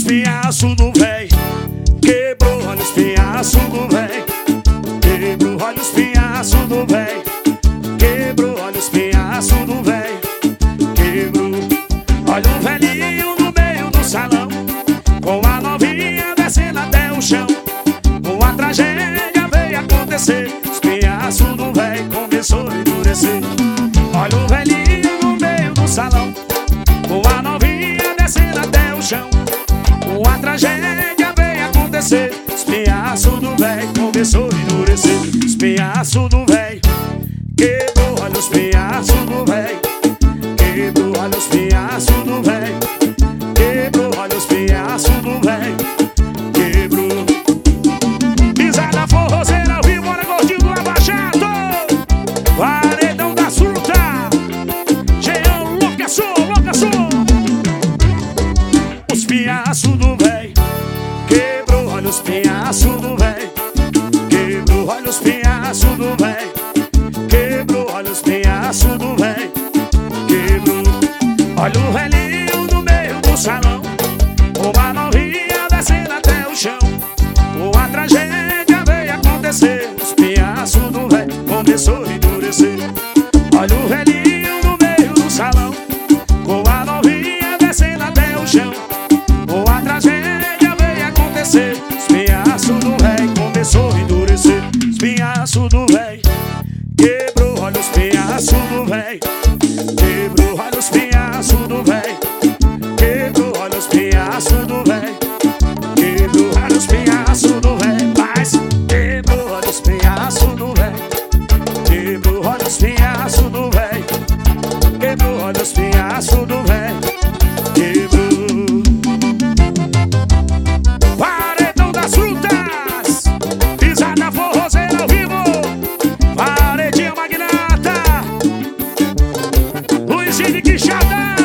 espinhaço do véi. Quebrou, olha o espinhaço do véi. Quebrou, olha o espinhaço do véi. Quebrou, olha o espinhaço do véi. Quebrou, olha o velhinho no meio do salão, com a novinha descendo até o chão. Uma tragédia veio acontecer. Espinhaço do véi começou a endurecer. Olha o velhinho no meio do salão, com a novinha descendo até o chão. Uma tragédia veio acontecer. Espinhaço do véi começou a endurecer. Espinhaço do véi quebrou, olha o espinhaço do véi. Quebrou, olha o espinhaço do véi. Quebrou, olha o espinhaço do véi. Quebrou. Pisada forrozeira, ao vivo, bora gordinho do Lava Jato. Paredão da Surta. Jean, loucaçou, loucaçou. O espinhaço do véi. Quebrou, olha o espinhaço do véi. Quebrou, olha o espinhaço do véi. Quebrou, olha o espinhaço do véi. Quebrou, olha o velhinho no meio do salão, uma novinha descendo até o chão. Uma tragédia veio acontecer. Espinhaço do véi começou a endurecer. Olha o velhinho no meio do salão, com a novinha descendo até o chão. Uma tragédia veio acontecer. Espinhaço do véi começou a endurecer. Espinhaço do véi quebrou, olha o espinhaço do véi. Quebrou, olha o espinhaço do véi. Quebrou, olha o espinhaço do véi. Quebrou, olha o espinhaço do véi. Mas quebrou, olha o espinhaço do véi. Quebrou, olha o espinhaço do véi. Quebrou, olha o espinhaço do véi. Quebrou. Paredão das Frutas. Pisada forrozeira ao vivo. Paredinha magnata. Luizinho de Quixada.